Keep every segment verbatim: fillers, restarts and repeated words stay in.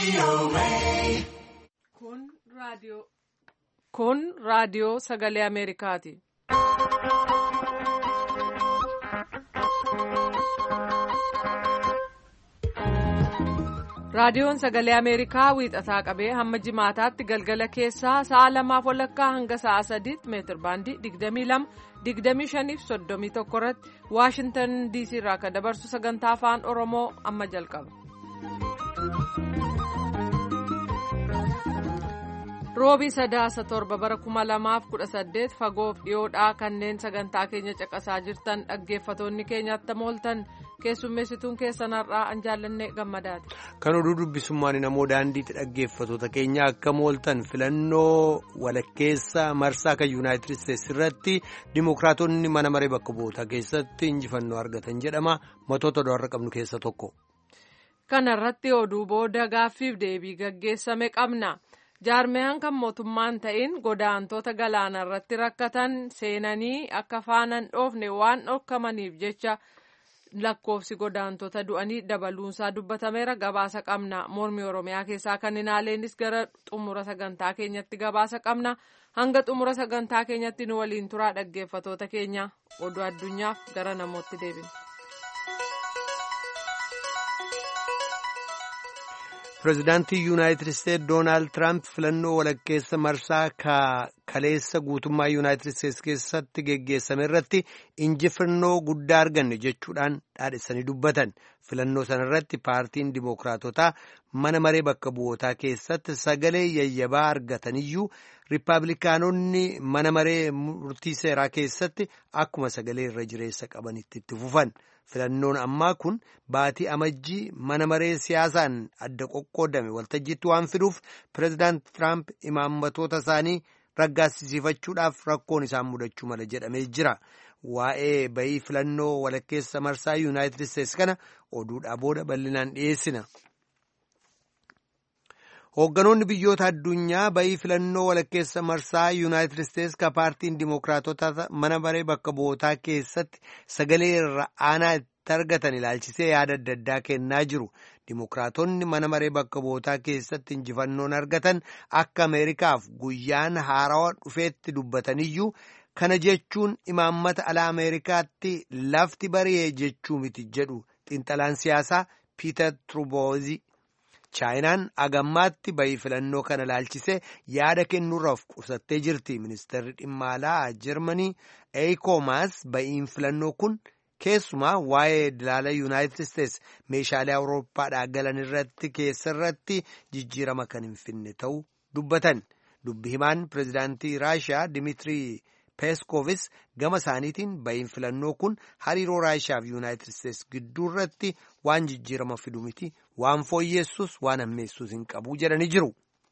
Kun raadiyoo Kun raadiyoo sagalee Ameerikaati. Raadiyoon sagalee Ameerikaa wiixataa qabee hamma jimaataatti galgala keessaa sa'a lamaaf walakkaa hanga sa'a sadiitti meetir baandii digdamii lama digdamii shanii fi soddomii tokko irratti Waashintan diisii irraa kan dabarsu sagantaa afaan Oromoo amma jalqaba. Roobii sadaasa torba bara kuma lamaaf kudha saddeet fagoof dhiyoodhaa kanneen sagantaa keenya caqasaa jirtan dhaggeeffatoonni keenyatti mooltan keessummeessituun keessan har'aa an jaallannee gammadaati. Kan oduu dubbisummaan namoo daandiitti dhaggeeffatoota keenya akka mooltan filannoo walakkeessa marsaa kan yuunaayitid isteetsi irratti dimokiraatonni mana maree bakka bu'ootaa keessatti injifannoo argatan jedhama matoota do'arra qabnu keessa tokko. Kana irratti oduu booda gaaffiif deebii gaggeessame qabna. Jaarmiyaan kan mootummaan ta'in godaantota galaana irratti rakkatan seenanii akka faanan dhoofne waan dhorkamaniif jecha lakkoofsi godaantota du'anii dabaluunsaa dubbatameera. Gabaasa qabna. Mormii Oromiyaa keessaa kan hinaaleenis gara xumura sagantaa keenyatti gabaasa qabna. Hanga xumura sagantaa keenyatti nu waliin turaa dhaggeeffatoota keenya oduu addunyaaf gara namootti deebina. Pireezidaantii Yuunaayitid Isteetsi Doonaald Tiraamp filannoo walakkeessa marsaa kaleessa guutummaa Yuunaayitid Isteetsi keessatti geggeessame irratti injifannoo guddaa arganne jechuudhaan dhaadhessanii dubbatan. Filannoo sana irratti paartiin Dimookiraatotaa mana maree bakka bu'ootaa keessatti sagalee yayyabaa argataniyyuu Riippaabilikaanonni mana maree murtii seeraa keessatti akkuma sagalee irra jireessa qabanitti itti fufan. Filannoon ammaa kun baatii amajjii mana maree siyaasaan adda qoqqoodame waltajjiitti waan fiduuf pireezidaanti Tiraamp imaammatoota isaanii raggaasisiifachuudhaaf rakkoon isaan mudachuu mala jedhamee jira. Waa'ee bayii filannoo walakkeessa marsaa Yuunaayitid Isteetsi kana oduudhaa booda bal'inaan dhiyeessina. Hoogganoonni biyyoota addunyaa bayii filannoo walakkeessa marsaa Yuunaayitid Isteetsi ka paartiin Dimookiraatota mana maree bakka bu'ootaa keessatti sagalee irra aanaa itti argatan ilaalchisee yaada adda addaa kennaa jiru. Dimookiraatonni mana maree bakka bu'ootaa keessatti injifannoon argatan akka Ameerikaaf guyyaan haarawaa dhufeetti dubbataniyyuu kana jechuun imaammata alaa Ameerikaatti lafti bari'ee jechuu miti jedhu xiinxalaan siyaasaa Piiter Truboozii. Chaayinaan agammaatti bayii filannoo kana ilaalchisee yaada kennuurraaf qusattee jirti. Ministeerri dhimma alaa Jarmanii Heiko Maas bayiin filannoo kun keessumaa waa'ee dilaala Yuunaayitid Isteetsi meeshaalee Awurooppaadhaa galan irratti keessa irratti jijjiirama kan hin finne ta'uu dubbatan. Dubbi himaan pireezidaantii Raashiyaa Dimiitirii Peeskoovis gama isaaniitiin bayiin filannoo kun hariiroo Raashiyaa fi Yuunaayitid Isteetsi gidduu irratti waan jijjiirama fidu miti. Waan fooyyeessus waan hammeessus hin qabu jedhanii jiru.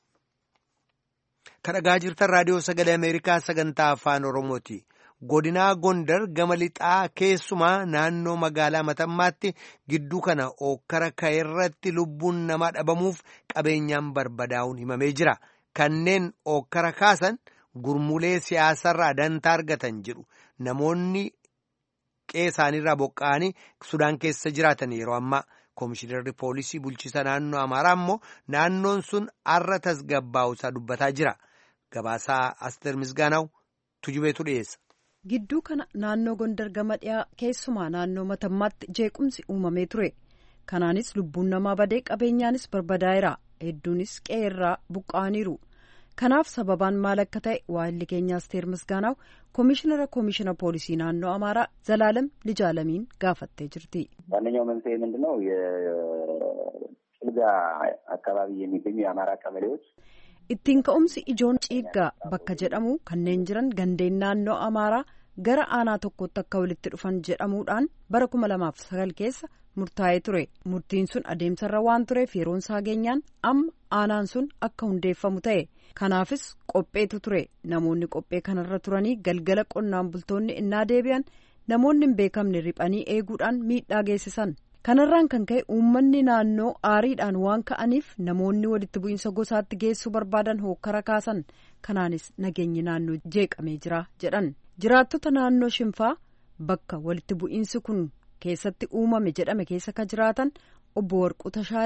Kan dhagaa jirtan raadiyoo sagalee Ameerikaa sagantaa afaan Oromooti. Godinaa Gondar gama lixaa keessumaa naannoo magaalaa Matammaatti gidduu kana ookkara ka'e irratti lubbuun namaa dhabamuuf qabeenyaan barbadaa'uun himamee jira. Kanneen ookkara kaasan gurmulee siyaasarraa dantaa argatan jedhu. Namoonni qe'ee isaaniirraa buqqa'anii Sudaan keessa jiraatan yeroo ammaa. Komishinarri poolisii bulchiisa naannoo Amaaraa immoo naannoon sun har'a tasgabbaa'uusaa dubbataa jira. Gabaasaa Asteer Misgaanaw tujubeetu dhiyeessa. Gidduu kana naannoo Gondar gama dhiyaa keessumaa naannoo Matammaatti jeequmsi uumamee ture. Kanaanis lubbuun namaa badee qabeenyaanis barbadaa'eera. Hedduunis qe'eerraa buqqa'aniiru. Kanaaf sababaan maal akka ta'e waa'illi keenya Asteer Misgaanaw ኮሚሽነር ኮሚሽነ ፖሊሲ ናኖ አማራ ዘላለም ልጃለሚን ጋፈቴ ጅርቲ ዋነኛው መንስኤ ምንድነው? የጭልጋ አካባቢ የሚገኙ የአማራ ቀበሌዎች ittiin ka'umsi ijoon ciiggaa bakka jedhamu kanneen jiran gandeen naannoo amaaraa gara aanaa tokkotti akka walitti dhufan jedhamuudhaan bara kuma lamaaf sagal keessa murtaa'ee ture. Murtiin sun adeemsarra waan tureef yeroon isaa geenyaan amma aanaan sun akka hundeeffamu ta'e. Kanaafis qopheetu ture. Namoonni qophee kanarra turanii galgala qonnaan bultoonni innaa deebi'an namoonni hin beekamne riphanii eeguudhaan miidhaa geessisan. Kanarraan kan ka'e uummanni naannoo aariidhaan waan ka'aniif namoonni walitti bu'iinsa gosaatti geessuu barbaadan hookkara kaasan. Kanaanis nageenyi naannoo jeeqamee jira jedhan. Jiraattota naannoo Shimfaa bakka walitti bu'iinsi kun keessatti uumame jedhame keessa ka jiraatan obbo Warquu Tashaalee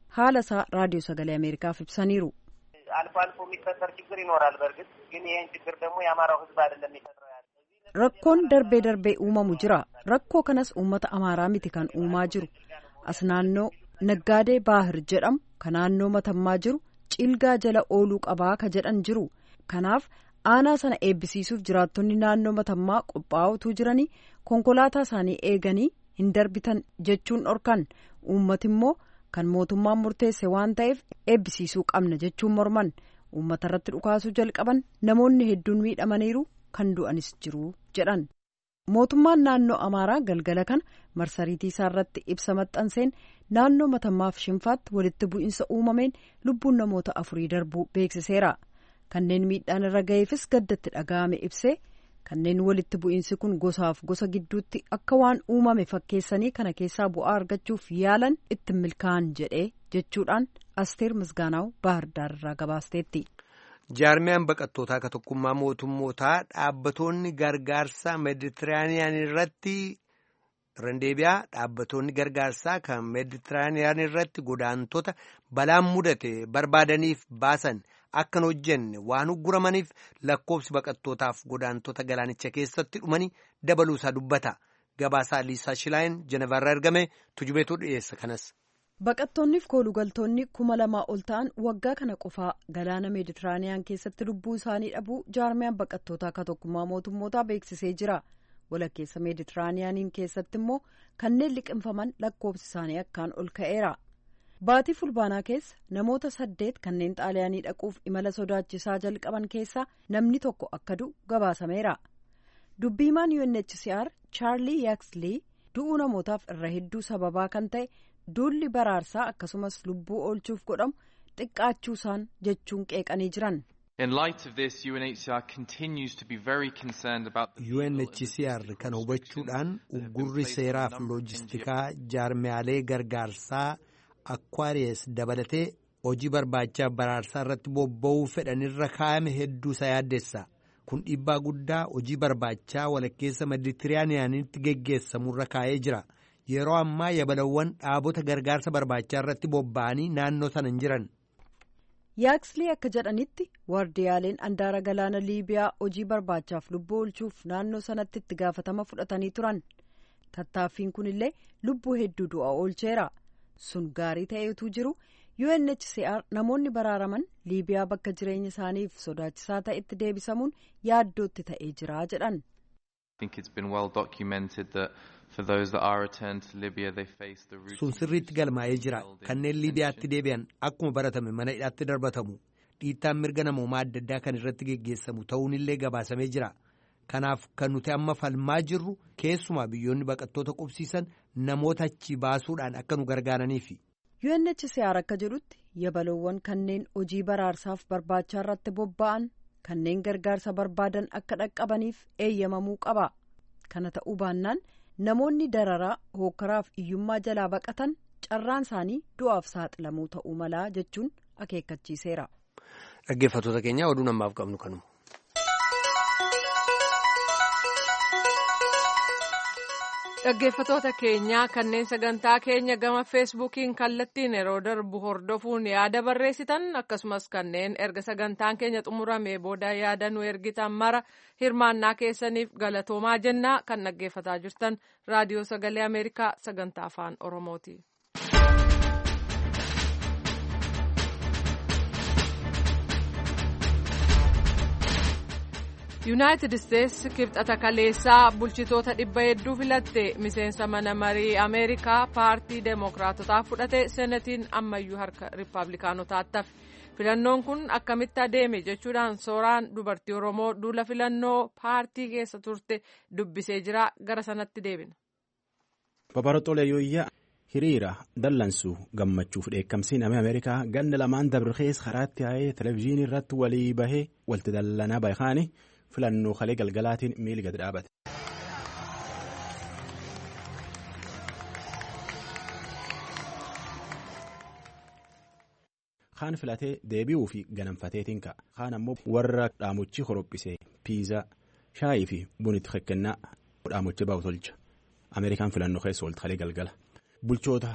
haala isaa raadiyoo sagalee Ameerikaaf ibsaniiru. አልፎ አልፎ የሚፈጠር ችግር ይኖራል። በርግጥ ግን ይሄን ችግር ደግሞ የአማራው ህዝብ አይደለም የሚፈጥረው ያለ rakkoon darbee darbee uumamu jira. Rakkoo kanas uummata Amaaraa miti kan uumaa jiru. As naannoo Naggaadee Baahir jedhamu kan naannoo Matammaa jiru Cilgaa jala ooluu qabaa ka jedhan jiru. Kanaaf aanaa sana eebbisiisuuf jiraattonni naannoo Matammaa qophaa'utu jiranii konkolaataa isaanii eeganii hin darbitan jechuun dhorkan. Uummati immoo kan mootummaan murteesse waan ta'eef eebbisiisuu qabna jechuun morman. Uummata irratti dhukaasuu jalqaban namoonni hedduun miidhamaniiru kan du'anis jiru jedhan. Mootummaan naannoo Amaaraa galgala kana marsariitii isaa irratti ibsa maxxanseen naannoo Matammaa fi Shinfaatti walitti bu'iinsa uumameen lubbuun namoota afurii darbuu beeksiseera. Kanneen miidhaan irra ga'eefis gaddatti dhaga'ame ibsee kanneen walitti bu'iinsi kun gosaaf gosa gidduutti akka waan uumame fakkeessanii kana keessaa bu'aa argachuuf yaalan itti milkaa'an jedhee jechuudhaan Asteer Misgaanaaw Baahirdaar irraa gabaasteetti. Jaarmiyaan baqattootaa akka tokkummaa mootummootaa dhaabbatoonni gargaarsaa meeditiraaniyaan irratti randeebiyaa dhaabbatoonni gargaarsaa kan meeditiraaniyaan irratti godaantota balaan mudate barbaadaniif baasan akkan hojjenne waan ugguramaniif lakkoofsi baqattootaaf godaantota galaanicha keessatti dhumanii dabaluusaa dubbata. Gabaasaa Liisaa Shilaayin Jenevarraa ergame tujubeetu dhiyeessa kanas. Baqattoonniif koolugaltoonni kuma lamaa ol ta'an waggaa kana qofaa galaana meeditiraaniyaan keessatti lubbuu isaanii dhabuu jaarmiyaan baqattootaa akka tokkummaa mootummootaa beeksisee jira. Walakkeessa meeditiraaniyaaniin keessatti immoo kanneen liqinfaman lakkoofsi isaanii akkaan ol ka'eera. Baatii fulbaanaa keessa namoota saddeet kanneen xaaliyaanii dhaquuf imala sodaachisaa jalqaban keessaa namni tokko akka du'u gabaasameera. Dubbiimaan U N H C R Chaarlii Yaakslee du'uu namootaaf irra hedduu sababaa kan ta'e duulli baraarsaa akkasumas lubbuu oolchuuf godhamu xiqqaachuusaan jechuun qeeqanii jiran. In light of this, U N H C R continues to be very concerned about the U N H C R kan hubachuudhaan uggurri seeraaf loojistikaa jaarmiyaalee gargaarsaa Aquarius dabalatee hojii barbaacha baraarsaa irratti bobba'uu fedhanirra kaa'ame hedduu isa yaaddessa. Kun dhiibbaa guddaa hojii barbaachaa walakkeessa Meeditiraaniyaanitti geggeessamurra kaa'ee jira. Yeroo ammaa yabalawwan dhaabota gargaarsa barbaachaa irratti bobba'anii naannoo sana hin jiran. Yaakslee akka jedhanitti waardiyaaleen andaara galaana Liibiyaa hojii barbaachaaf lubbuu oolchuuf naannoo sanatti itti gaafatama fudhatanii turan. Tattaaffiin kunillee lubbuu hedduu du'a oolcheera. Sun gaarii ta'eetu jiru U N H C R namoonni baraaraman Liibiyaa bakka jireenya isaaniif sodaachisaa ta'etti deebisamuun yaaddootti ta'ee jira jedhan. Sun sirriitti galmaa'ee jira. Kanneen Liibiyaatti deebi'an akkuma baratame mana hidhaatti darbatamu. Dhiittaan mirga namoomaa adda addaa kan irratti geggeessamu ta'uunillee gabaasamee jira. Kanaaf kan nuti amma falmaa jirru keessumaa biyyoonni baqattoota qubsiisan namoota achi baasuudhaan akka nu gargaaraniifi. U N H C R akka jedhutti yabalowwan kanneen hojii baraarsaaf barbaachaa irratti bobba'an kanneen gargaarsa barbaadan akka dhaqqabaniif eeyyamamuu qaba. Kana ta'uu baannaan namoonni dararaa hookkaraaf iyyummaa jalaa baqatan carraan isaanii du'aaf saaxilamuu ta'uu malaa jechuun akeekkachiiseera. Dhaggeeffattoota keenya oduu namaaf qabnu kanuma. Dhaggeeffattoota keenya kanneen sagantaa keenya gama feesbuukiin kallattiin yeroo darbu hordofuun yaada barreessitan akkasumas kanneen erga sagantaan keenya xumuramee booda yaada nu ergitan mara hirmaannaa keessaniif galatoomaa jennaa. Kan dhaggeeffataa jirtan raadiyoo sagalee Ameerikaa sagantaa afaan Oromooti. Yuunaayitid Isteetsi kibxata kaleessaa bulchitoota dhibba hedduu filatte miseensa mana marii Ameerikaa paartii Demookiraatotaa fudhate senetiin ammayyuu harka Riippaabilikaanotaatti hafe. Filannoon kun akkamitti adeeme jechuudhaan sooraan dubartii Oromoo duula filannoo paartii keessa turte dubbisee jira. Gara sanatti deebina. Babaroxoolee Yooyyaa hiriira dallansuu gammachuuf dheekkamsiin Ameerikaa ganna lamaan dabrikees karaatti yaa'ee televezyiinii irratti walii bahee walti dallanaa baay'aanii. Filannoo kalee galgalaatiin miili gad dhaabate. Kaan filatee deebi'uu fi ganamfateetiin ka'a. Kaan ammoo warra dhaamochi horophisee piizaa shaayii fi bunitti kekkennaa dhaamochi baa'u tolcha. Ameerikaan filannoo keessa oolti kalee galgala. Bulchoota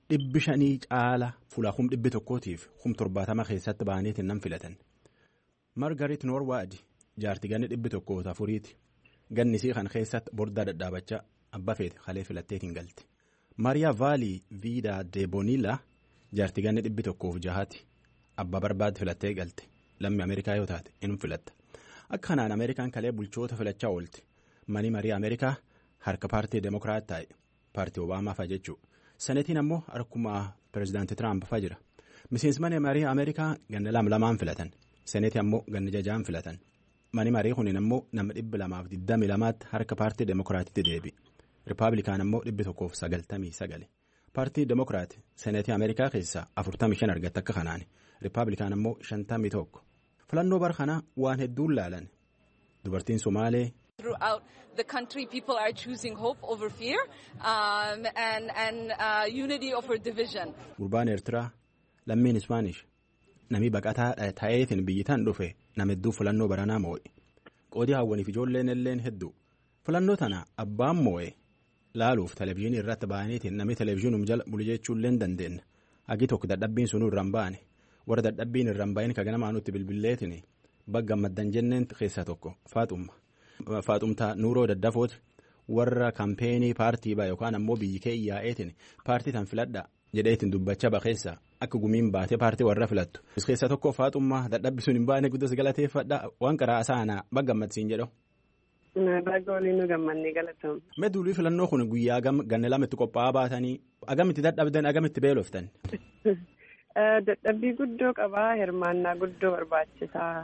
dhibbi shanii caala fuula kum dhibbi tokkootiif kum torbaatama keessatti ba'aniitiin nan filatan. Margaret Norwood jaartii ganni dhibbi tokkoota afuriiti. Gannisii kan keessatti bordaa dadhaabachaa abbaa feete kalee filatteetiin galte. Maariyaa Vaalii Viidaa Deebonila jaartii ganni dhibbi tokkoof jahaati. Abbaa barbaade filattee galte. Lammii Ameerikaa yoo taate inni filatta. Akka kanaan Ameerikaan kalee bulchoota filachaa oolte. Mani marii Ameerikaa harka paartii Demokiraat taa'e. Paartii Obaamaa fa'a jechuudha. Senetiin ammoo harkuma pireezidaantii Tiraamp fa'a jira. Miseensi mani marii Ameerikaa ganna lama lamaan filatan. Senetii ammoo ganna jajaan filatan. Mani marii kunin ammoo nama dhibba lamaaf digdami lamaatti harka paartii Demokiraatitti deebi. Rippaabilikaan ammoo dhibbi tokkoof sagaltamii sagale. Paartii Demokiraat Senetii Ameerikaa keessaa afurtamii shan argatte akka kanaani. Rippaabilikaan ammoo shantamii tokko. Filannoo bara kana waan hedduun laalan. Dubartiin Somaalee. Throughout the country, people are choosing hope over fear um, and, and uh, unity over division. Gurbaan Eertiraa lammiin Ispaanish namni baqataa ta'eetiin biyyitaan dhufe nama hedduu filannoo baranaa moo'e. Qoodii hawwaniif ijoolleen illeen hedduu. Filannoo tana abbaan moo'e laaluuf televezyiinii irratti ba'aniitiin namni televezyiinum jala bulu jechuullee hin dandeenye. Hagi tokko dadhabbiin sunuu irra hin baane. Warra dadhabbiin irra hin bahin ka ganamaa nutti bilbilleetiin bagga maddan jenneen keessaa tokko Faaxumma. Faaxumtaa Nuuroo Daddafooti warra kampeenii paartii baa yookaan ammoo biyyi kee yaa'eetiin paartii tan filadha jedheetiin dubbachaa bakeessa akka gumiin baatee paartii warra filattu. Keessa tokko Faaxummaa dadhabbi sun hin baane guddas galateeffadha waan qaraa saanaa baggammadsiin jedhu. Bagga waliin nu gammannee galatamu. Meduulii filannoo kun guyyaa ganna lama itti qophaa'aa baatanii agamitti dadhabdan agamitti beeloftan. Dadhabbii guddoo qabaa hirmaannaa guddoo barbaachisaa.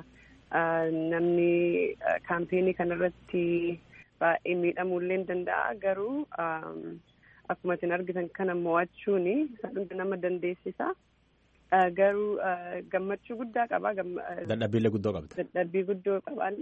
Namni kaampeenii kanarratti baay'ee miidhamuullee danda'a garuu akkuma isin argitan kana mo'achuun sadhundi nama dandeessisa garuu gammachuu guddaa qaba. Dadhabbiillee guddoo qabda. Dadhabbii guddoo qabaan.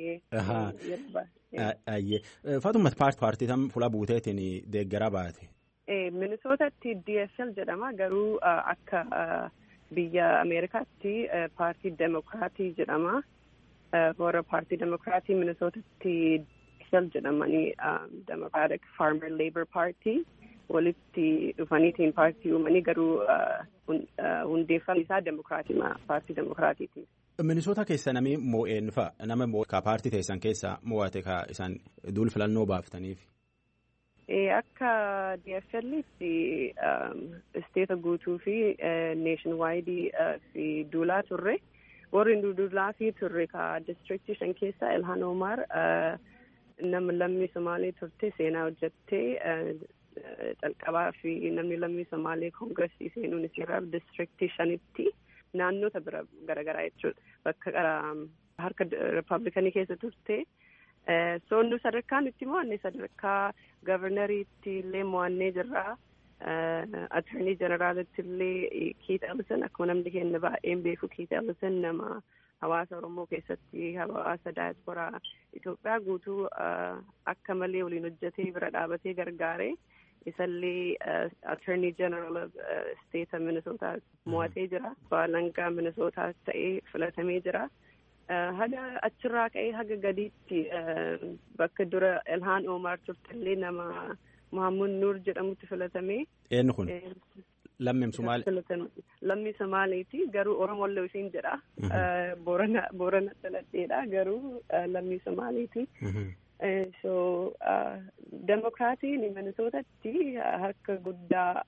Faaxummaa paartii tam fuula buuteetiin deeggaraa baate. Minisootatti D S L jedhama garuu akka biyya Ameerikaatti paartii Demokiraatii jedhama. Warra paartii Demokiraatii Minisootatti D S L jedhamanii Democratic Farmer Labour Party walitti dhufaniitiin paartii uumanii garuu hundeeffamni isaa Demokiraatii paartii Demokiraatiiti. Minisoota keessa namni moo'een fa'a nama ka paartii teessan keessaa moo'ate ka isaan duul filannoo baaftaniif. Akka D F L'itti isteeta guutuu fi nationwide fi duulaa turre warri duulaa fi turre ka distriktii shan keessaa Ilhaan Omar nama lammii Somaalee turte seenaa hojjettee calqabaa fi namni lammii Somaalee koongiresii seenuun isirraa distriktii shanitti naannoota bira garaagaraa jechuudha. Bakka harka Rippaabilikanii keessa turte. Soondu sadarkaa nutti mo'anne sadarkaa gavernariitti illee mo'annee jirra. Attorney Generalitti illee Keith Ellison akkuma namni keenya baay'een beeku Keith Ellison nama hawaasa Oromoo keessatti hawaasa daayasporaa Itoophiyaa guutuu akka malee waliin hojjetee bira dhaabatee gargaare. Isallee Attorney General State Minnesota mo'atee jira. Baalangaa Minnesota ta'ee filatamee jira. Haga achirraa ka'ee haga gadiitti bakka dura Ilhaan Omar turtellee nama Muhammad Nur jedhamutti filatamee. Eenyu kun? Lammii Somaalee. Lammii Somaaleeti garuu Oromollee isiin jedha. Boorana Boorana dhaladheedha garuu lammii Somaaleeti. So Demokiraatiin Minisootatti harka guddaa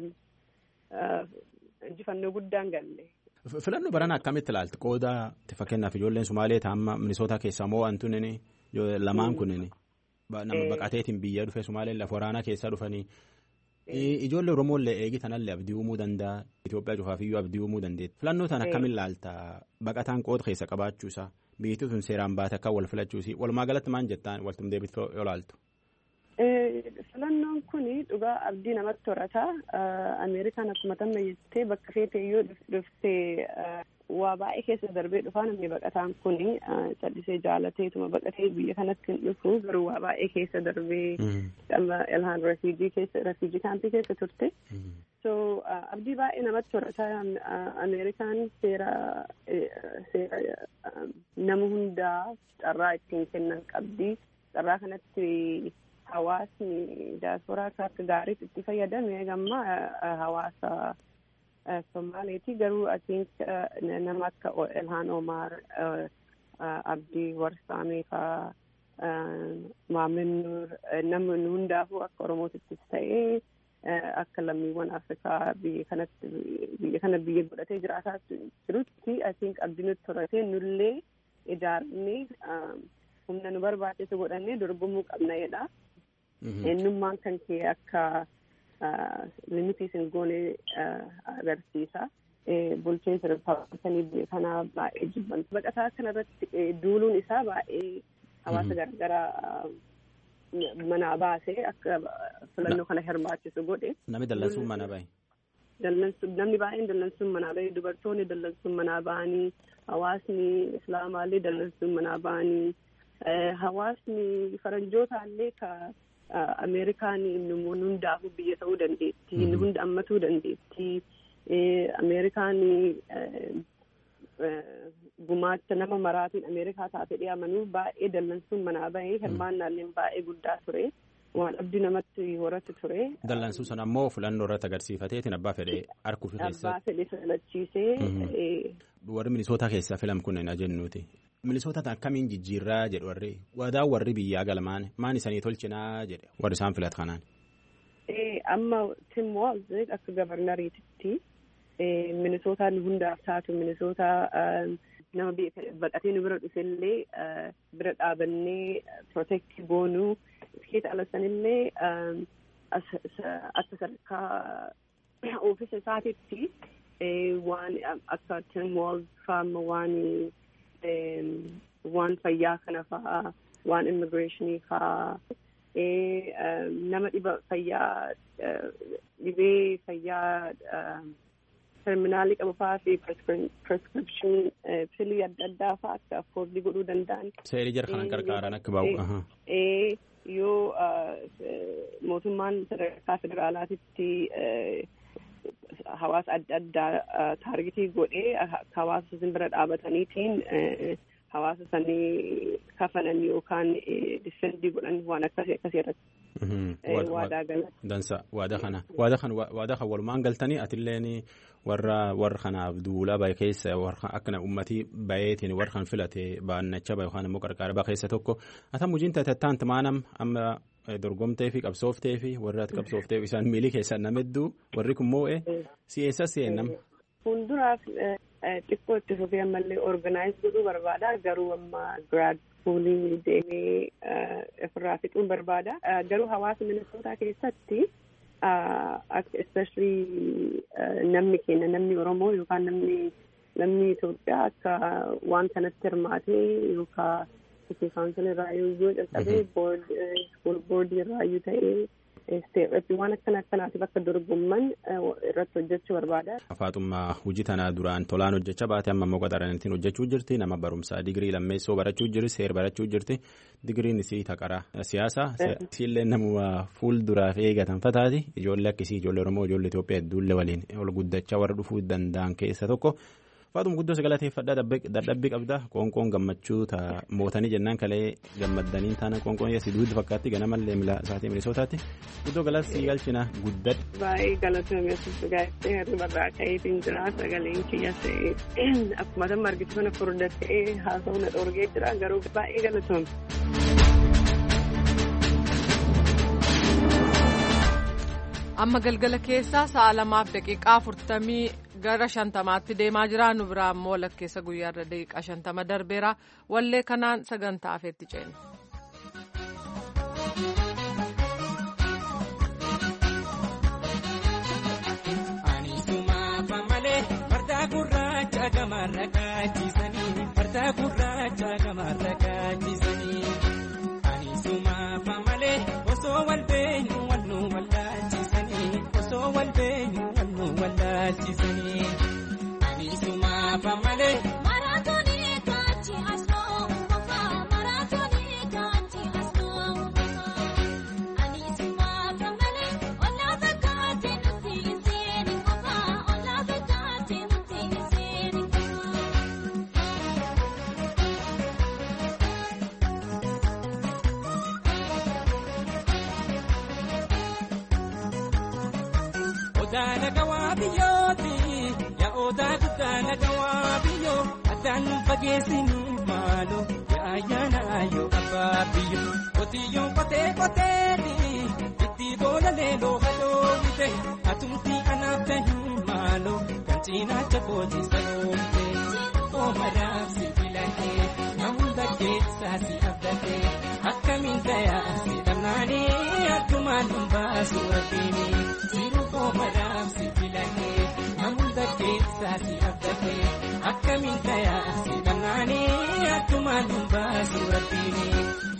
injifannoo guddaan galle. Filannoo barana akkamitti ilaalti qooda fakkeenyaaf ijoolleen Somaalee ta'amma Minisoota keessaa moo wantoonni lamaan kunniin nama baqateetiin biyya dhufe Somaaleen lafa waraanaa keessaa dhufanii ijoollee Oromollee eegitanallee abdii uumuu danda'a Itoophiyaa cufaafiyyuu abdii uumuu dandeetti. Filannoo tan akkamiin ilaalta baqataan qooda keessa qabaachuu isaa biyyattii sun seeraan baate akka wal filachuusi walumaa galatti maan jettaan waltum deebitti yoo ilaaltu. Filannoon kun dhugaa abdii namatti horata. Ameerikaan akkuma tamma jettee bakka feetee yoo dhuftee waa baay'ee keessa darbee dhufaa namni baqataan kun callisee jaalateetuma baqatee biyya kanatti hin dhufu garuu waa baay'ee keessa darbee Ilhaan refuujii keessa refuujii kaampii keessa turte. So abdii baay'ee namatti horata. Ameerikaan seera seera nama hundaa carraa ittiin kennan qabdi. Carraa kanatti hawaasni diyaasporaa akka gaariitti itti fayyadame gamma hawaasa Somaaleeti. Garuu I think nama akka Ilhaan Omar, Abdii Warsaamee faa, Maamin Nuur namni hundaafuu akka Oromootittis ta'ee akka lammiiwwan Afrikaa biyya kanatti biyya kana biyya godhatee jiraataa jirutti I think abdii nutti toratee nullee ijaarnee humna nu barbaachisu godhannee dorgomuu qabna jedha. Eenyummaan kan kee akka limitii sin goone agarsiisa. Bulchiinsa Rippaabilikanii biyya kanaa baay'ee jibbantu. Baqataa kanarratti duuluun isaa baay'ee hawaasa garagaraa manaa baasee akka filannoo kana hirmaachisu godhe. Namni dallansuun manaa bahe. Namni baay'een dallansuun manaa bahe. Dubartoonni dallansuun manaa bahanii, hawaasni islaamaallee dallansuun manaa bahanii, hawaasni faranjootaallee ka Ameerikaan namoonni hundaafuu biyya ta'uu dandeetti. Inni hunda ammatuu dandeetti. Ameerikaan gumaacha nama maraatiin Ameerikaa taate dhiyaamanuu baay'ee dallansuun manaa bahee hirmaannaalleen baay'ee guddaa ture. Waan abdii namatti horatu ture. Dallansuu sana ammoo filannoo irratti agarsiifateetiin abbaa fedhee harkuu fi keessatti. Abbaa fedhee filachiisee. Warri Minisootaa keessaa filam kun hin ajennuuti. Minisootaa akkamiin jijjiirraa jedhu warri waadaan warri biyyaa galmaan maan isanii tolchinaa jedhe warri isaan filat kanaan. Amma Tim Walz akka gabarnariititti Minisootaan hundaaf taatu Minisootaa nama baqatee nu bira dhufellee bira dhaabannee protect goonuu keessa alasanillee akka sadarkaa oofisa isaatitti waan akka Tim Walz faama waan waan fayyaa kana fa'aa waan immigireeshinii fa'aa nama dhiba fayyaa dhibee fayyaa terminaalii qabu fa'aa fi prescription pilii adda addaa fa'aa akka affoordii godhuu danda'an. Seerii jara kanan gargaaran akka bahu. Yoo mootummaan sadarkaa federaalaatitti hawaasa adda addaa taargetii godhee hawaasa isin bira dhaabataniitiin hawaasa sanii kafanan yookaan difendii godhan waan akkasii akkasii irratti waadaa galan. Dansa waadaa kana waadaa kana waadaa kan walumaan galtanii atilleen warra warra kanaaf duulaa bahe keessa warra akkana ummatii baheetiin warra kan filate baannacha bahe yookaan immoo qarqara bahe keessa tokko ata mujiin tataan maanam amma dorgomtee fi qabsooftee fi warra ati qabsoofteef isaan miilii keessaa namedduu warri kun moo'e si'eessa seennam. Fuulduraaf xiqqoo itti fufee ammallee organize godhuu barbaada garuu amma grad schoolii deemee ofirraa fixuun barbaada garuu hawaasa Minisootaa keessatti especially namni keenya namni Oromoo yookaan namni namni Itoophiyaa akka waan kanatti hirmaatee yookaan City Council irraa yoo jalqabee board school board irraa yoo ta'ee Isteetii waan akkana akkanaatiif akka dorgomman irratti hojjechuu barbaada. Faaxummaa hojii tanaa duraan tolaan hojjechaa baate amma immoo qaxaraniitiin hojjechuu jirti nama barumsaa digirii lammeessoo barachuu jirti seer barachuu jirti digiriin isii taqara siyaasaa isiillee namuma fuulduraaf eegatan fataati ijoollee akkasii ijoollee Oromoo ijoollee Itoophiyaa hedduullee waliin ol guddachaa warra dhufuu danda'an keessa tokko. Faaxum guddoo sagalateeffadhaa dadhabbii qabda qoonqoon gammachuu ta'a mootanii jennaan kalee gammaddanii taana qoonqoon yasii duuddi fakkaatti ganamallee mila isaatii Minisootaatti guddoo galatti galchina guddadha. Baay'ee galatoomessa gaa'ettee hirribarraa ka'eetiin jira sagaleen kiyyaas akkuma tamma argitu kana furda ta'ee haasa'uu na dhoorgee jira garuu baay'ee galatoomsa. Amma galgala keessaa sa'a lamaaf daqiiqaa afurtamii gara shantamaatti deemaa jira nu biraa immoo lakkeessa guyyaarra daqiiqaa shantama darbeera wallee kanaan sagantaa afeetti ceena. Anisumaafa malee farda gurraacha gamarra kaachisanii farda gurraacha gamarra kaachisanii anisumaafa malee osoo wal beenyu wal nu wallaalchisanii osoo wal beenyu wal nu wallaalchisanii anisumaafa malee. Daala gawaa biyyooti yaa odaa daala gawaa biyyoo addaan fageessinu maaloo yaa ayyaana yoo abbaa biyyoo qotiyyoon qotee qoteeti itti boola leeloo hadoomite atumtii anaaf tahii maaloo kan cinaacha kooti saloomte oomaraaf si filannee namunda keessaa si abdatee akkamiin tayaa si dhamnaanii akkumaan hin baasu rabbiini. Oomaraaf si filannee namunda keessaa si abdatee akkamiin tayaa si dhamnaanii akkumaan hin baasu rabbiini.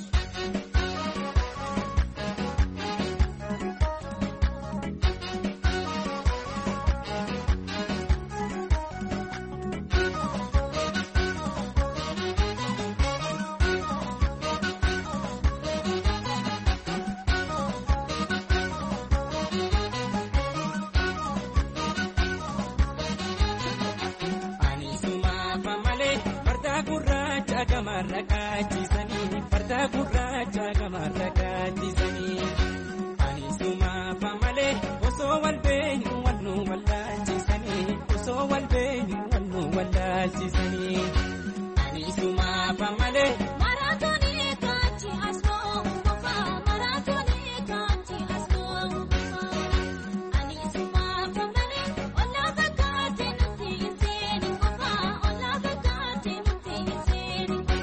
Farda gurraacha gamarra kaachisanii ani sumaaf malee osoo wal beenyu wal nu wallaalchisanii osoo wal beenyu wal nu wallaalchisanii ani sumaaf malee. Maraatoonii kaachi asoo muka maraatoonii kaachi asoo muka ani sumaaf malee ollaa fakkaatee nuti seeni muka ollaa fakkaatee nuti seeni muka.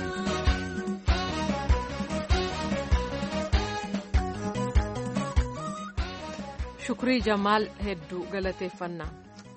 Shukrii Jamaal hedduu galateeffannaa.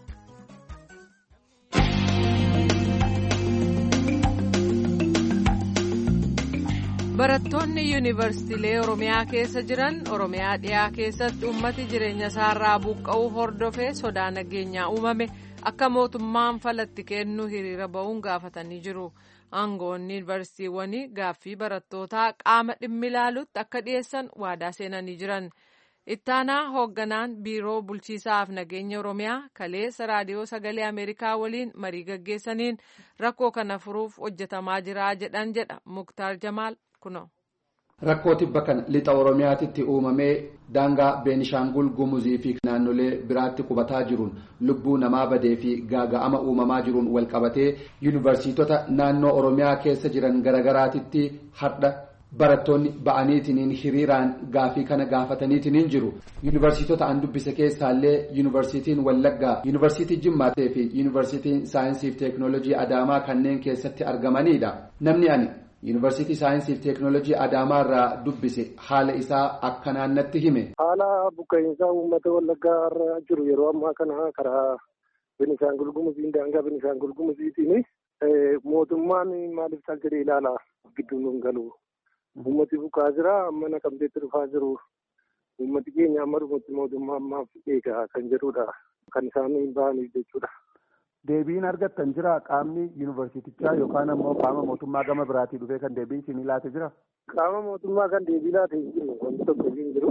Barattoonni yuunivarsiitiilee Oromiyaa keessa jiran Oromiyaa dhiyaa keessatti uummati jireenya isaarraa buqqa'uu hordofee sodaa nageenyaa uumame akka mootummaan falatti kennu hiriira ba'uun gaafatanii jiru. Aangoonni yuunivarsiitiiwwanii gaaffii barattootaa qaama dhimmi ilaalutti akka dhiyeessan waadaa seenanii jiran. Ittaanaa hoogganaan biiroo bulchiisaaf nageenya Oromiyaa kaleessa raadiyoo sagalee Ameerikaa waliin marii gaggeessaniin rakkoo kana furuuf hojjetamaa jira jedhan jedha Muktaar Jamaal kuno. Rakkoo tibba kana lixa Oromiyaatti uumamee daangaa Beenishaangul Gumuzii fi naannolee biraatti qubataa jiruun lubbuu namaa badee fi gaaga'ama uumamaa jiruun wal qabatee yuunivarsiitota naannoo Oromiyaa keessa jiran garagaraatitti hardha. Barattoonni ba'aniitiniin hiriiraan gaafii kana gaafataniitiniin jiru. Yuunivarsiitota an dubbise keessaallee yuunivarsiitiin Wallaggaa, yuunivarsiitii Jimmaatee fi yuunivarsiitiin Saayinsii fi Teeknoolojii Adaamaa kanneen keessatti argamanidha. Namni ani yuunivarsiitii Saayinsii fi Teeknoolojii Adaamaa irraa dubbise haala isaa akka naannatti hime. Haala buqqa'insaa uummata Wallaggaa irra jiru yeroo ammaa kana karaa Beenishaangul Gumuziin daangaa Beenishaangul Gumuziitiin mootummaan maaliif taal jedhee ilaala gidduu nuun galu. Uummati buqqaa jira amma naqamteetti dhufaa jiru. Uummati keenya amma dhufatti mootummaa ammaaf eegaa kan jedhudha. Kan isaan hin ba'aniif jechuudha. Deebiin argattan jira qaamni yuunivarsiitichaa yookaan ammoo qaama mootummaa gama biraatii dhufee kan deebii isin laate jira? Qaama mootummaa kan deebii laate hin jiru. Wanti tokko hin jiru.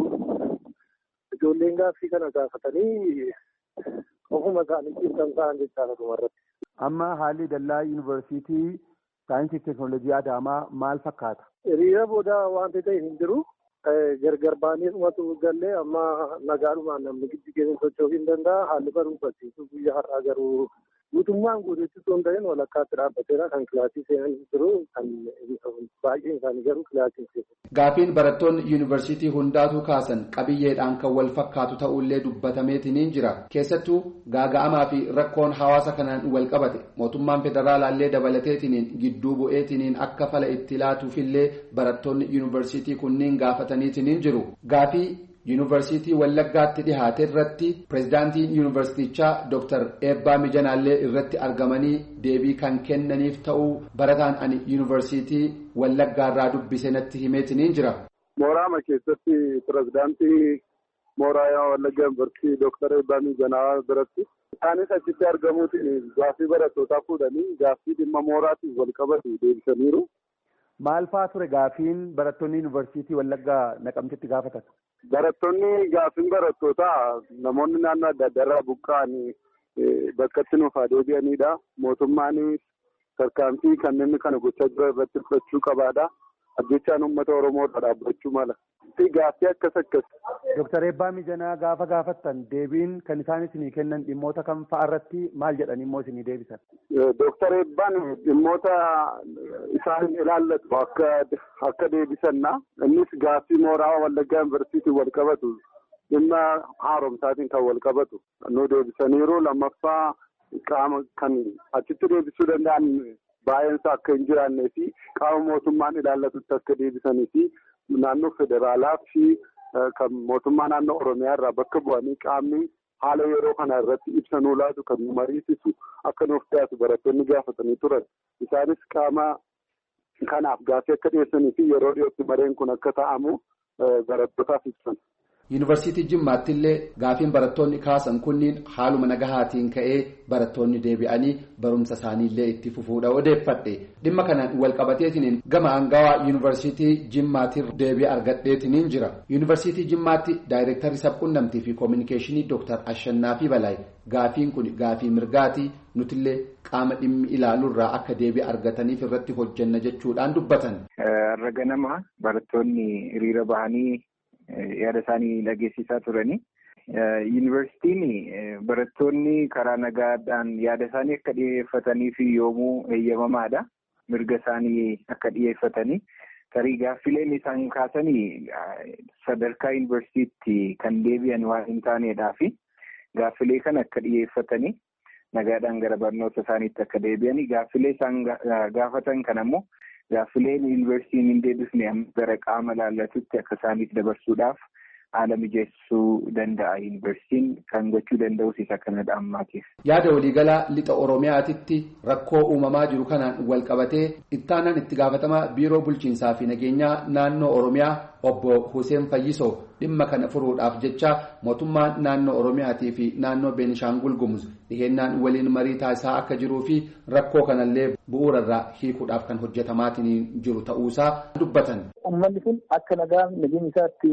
Ijoolleen gaaffii kana gaafatanii ofuma isaaniitiin kan ta'an jechaadha dhumarratti. Amma haalli dallaa yuunivarsiitii Saayinsii fi Teeknoolojii Adaamaa maal fakkaata? Hiriira booda wanti ta'e hin jiru. Gargar baanii dhumatu gallee amma nagaadhumaan namni giddu keessa socho'uu hin danda'a. Haalli barumsachiisuu guyyaa har'aa garuu guutummaan guutuutti osoo hin ta'in walakkaatti dhaabbateera kan kilaasii seenan jiru kan baay'een isaanii garuu kilaasii seenu. Gaafiin barattoonni yuunivarsiitii hundaatuu kaasan qabiyyeedhaan kan wal fakkaatu ta'ullee dubbatameetiniin jira. Keessattuu gaaga'amaa fi rakkoon hawaasa kanaan wal qabate mootummaan federaalaallee dabalateetiniin gidduu bu'eetiniin akka fala itti laatuufillee barattoonni yuunivarsiitii kunniin gaafataniitiniin jiru. Gaafii yuunivarsiitii Wallaggaatti dhihaate irratti pireezidaantiin yuunivarsiitichaa Dooktar Eebbaa Mijanaallee irratti argamanii deebii kan kennaniif ta'uu barataan ani yuunivarsiitii Wallaggaarraa dubbise natti himeetiniin jira. Mooraama keessatti pireezidaantii mooraa Wallaggaa yuunivarsiitii Dooktar Eebbaa Mijanaa biratti isaanis achitti argamuutiin gaaffii barattootaa fuudhanii gaaffii dhimma mooraatiin wal qabatu deebisaniiru. Maal fa'aa ture gaaffiin barattoonni yuunivarsiitii Wallaggaa Naqamteetti gaafatan? Barattoonni gaaffiin barattootaa namoonni naannoo adda addaa irraa buqqa'anii bakkatti nuuf haa deebi'anidha. Mootummaan tarkaanfii kanneen kana gochaa jira irratti fudhachuu qabaadha. Ajjechaan uummata Oromoo irraa dhaabbachuu mala. gaaffii akkas akkas. Dooktar Eebbaa Mijanaa gaafa gaafattan deebiin kan isaan isinii kennan dhimmoota kam fa'a irratti maal jedhan immoo isinii deebisan? Dooktar Eebbaan dhimmoota isaan ilaallatu akka akka deebisanna. Innis gaaffii mooraa Wallaggaa Yuunivarsiitii wal qabatu dhimma haaromsaatiin kan wal qabatu nu deebisaniiru. Lammaffaa qaama kan achitti deebisuu danda'an baay'eensa akka hin jiraannee fi qaama mootummaan ilaallatutti akka deebisanii fi naannoo federaalaa fi kan mootummaa naannoo Oromiyaa irraa bakka bu'anii qaamni haala yeroo kana irratti ibsa nuu laatu kan nu mariisisu akka nuuf dhiyaatu barattoonni gaafatanii turan. Isaanis qaama kanaaf gaaffii akka dhiyeessanii fi yeroo dhiyootti mareen kun akka ta'amu barattootaaf ibsan. Yuunivarsiitii Jimmaatti illee gaafiin barattoonni kaasan kunniin haaluma nagahaatiin ka'ee barattoonni deebi'anii barumsa isaanii illee itti fufuudha odeeffadhe. Dhimma kanaan wal qabateetiin gama aangawaa Yuunivarsiitii Jimmaatti deebii argadheetiin jira. Yuunivarsiitii Jimmaatti daayireektarri sabquunnamtii fi koominikeeshinii Dooktar Ashannaafi Balaay gaafiin kun gaafii mirgaatii nutillee qaama dhimmi ilaaluurraa akka deebii argataniif irratti hojjenna jechuudhaan dubbatan. Har'a ganama barattoonni hiriira bahanii yaada isaanii dhageessisaa turani. Yuunivarsiitiin barattoonni karaa nagaadhaan yaada isaanii akka dhiyeeffataniif yoomuu eeyyamamaadha. Mirga isaanii akka dhiyeeffatanii tarii gaaffileen isaan kaasanii sadarkaa yuunivarsiitii kan deebi'an waan hin taanedhaa fi gaaffilee kana akka dhiyeeffatanii nagaadhaan gara barnoota isaaniitti akka deebi'anii gaaffilee isaan gaafatan kan ammoo gaaffileen yuunivarsiitiin hin deebisne gara qaama laallatutti akka isaaniif dabarsuudhaaf haala mijeessuu danda'a. Yuunivarsiitiin kan gochuu danda'us isa kanadha ammaatiif. Yaada waliigalaa lixa Oromiyaatitti rakkoo uumamaa jiru kanaan wal qabatee ittaanaan itti gaafatamaa biiroo bulchiinsaa fi nageenyaa naannoo Oromiyaa obbo Hussein Fayyisoo dhimma kana furuudhaaf jecha mootummaan naannoo Oromiyaatii fi naannoo Beenishaangul Gumuz dhihennaan waliin marii taasisaa akka jiruu fi rakkoo kanallee bu'uurarraa hiikuudhaaf kan hojjetamaatiin jiru ta'uusaa dubbatan. Uummanni kun akka nagaa nageenya isaatti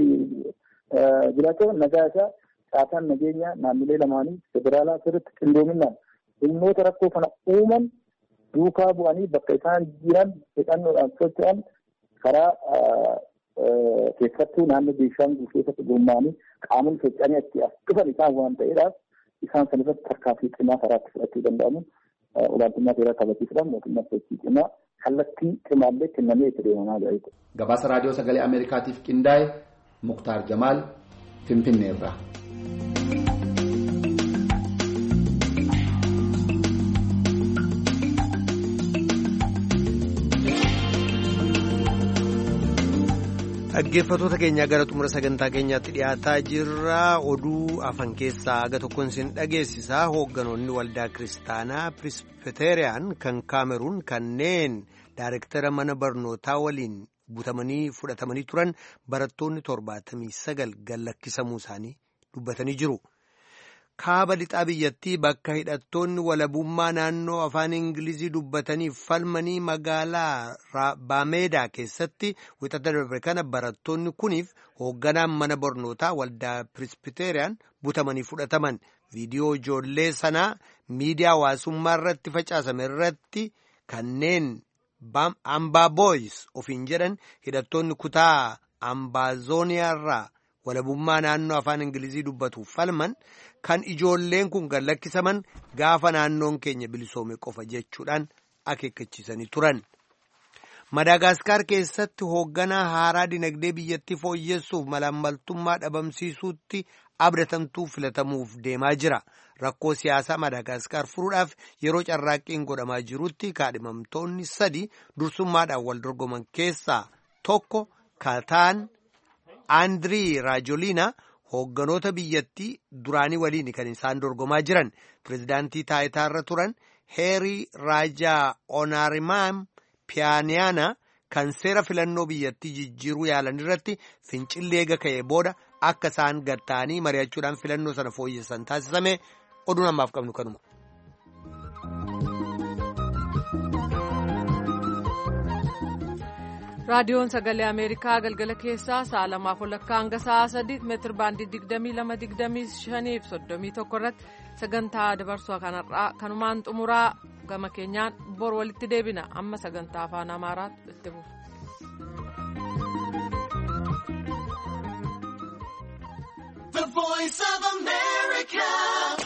jiraatu nagaa isaa caataan nageenya naannolee lamaanii federaalaa sirriitti qindoominaan dhimmoota rakkoo kana uuman duukaa bu'anii bakka isaan jiran hidhannoodhaan socho'an karaa keessattuu naannoo Beenishaangul keessatti gurmaa'anii qaamonni socho'anii itti as dhufan isaan waan ta'eedhaaf isaan san irratti tarkaanfii cimaa karaatti fudhachuu danda'amu olaantummaa seeraa kabachiisuudhaan mootummaa sochii cimaa kallattii cimaallee kennamee itti deemamaa jira. Gabaasa raadiyoo sagalee Ameerikaatiif qindaa'e Muktaar Jamaal Finfinneerraa. Dhaggeeffattoota keenyaa gara xumura sagantaa keenyaatti dhiyaataa jirra. Oduu afan keessaa aga tokkoon isin dhageessisaa. Hoogganoonni waldaa kiristaanaa Pirispeteeriyaan kan Kaameruun kanneen daayirektara mana barnootaa waliin butamanii fudhatamanii turan barattoonni torbaatamii sagal gallakkisamuu isaanii dubbatanii jiru. Kaaba lixaa biyyattii bakka hidhattoonni walabummaa naannoo afaan Ingilizii dubbataniif falmanii magaalaa Baameedaa keessatti wixata darbe kana barattoonni kuniif hoogganaan mana barnootaa waldaa Pirispeteeriyaan butamanii fudhataman. Viidiyoo ijoollee sanaa miidiyaa hawaasummaa irratti facaasame irratti kanneen Ambaa Booyis ofiin jedhan hidhattoonni kutaa Ambaazooniyaa irraa walabummaa naannoo afaan Ingilizii dubbatuuf falman kan ijoolleen kun gallakkisaman gaafa naannoon keenya bilisoome qofa jechuudhaan akeekkachiisanii turan. Madaagaskar keessatti hoogganaa haaraa dinagdee biyyattii fooyyessuuf malaammaltummaa dhabamsiisuutti abdatamtuu filatamuuf deemaa jira. Rakkoo siyaasaa Madaagaskar furuudhaaf yeroo carraaqqiin godhamaa jirutti kaadhimamtoonni sadi dursummaadhaan wal dorgoman keessaa tokko Kataan Andirii Raajoliina hoogganoota biyyattii duraanii waliin kan isaan dorgomaa jiran. Pireezidaantii taayitaarra turan Heerii Raajaa Onaarimaam Piyaaniyaana kan seera filannoo biyyattii jijjiiruu yaalan irratti fincillee eega ka'ee booda akka isaan gatta'anii mari'achuudhaan filannoo sana fooyyessan taasisame. Oduun ammaaf qabnu kanuma. Raadiyoon Sagalee Ameerikaa galgala keessaa sa'a lamaaf walakkaa hanga sa'a sadiitti meetir baandii digdamii lama digdamii shaniif soddomii tokko irratti sagantaa dabarsuu kanarraa kanumaan xumuraa gama keenyaan bor walitti deebina. Amma sagantaa afaan Amaaraatti itti fufu. Voice of America.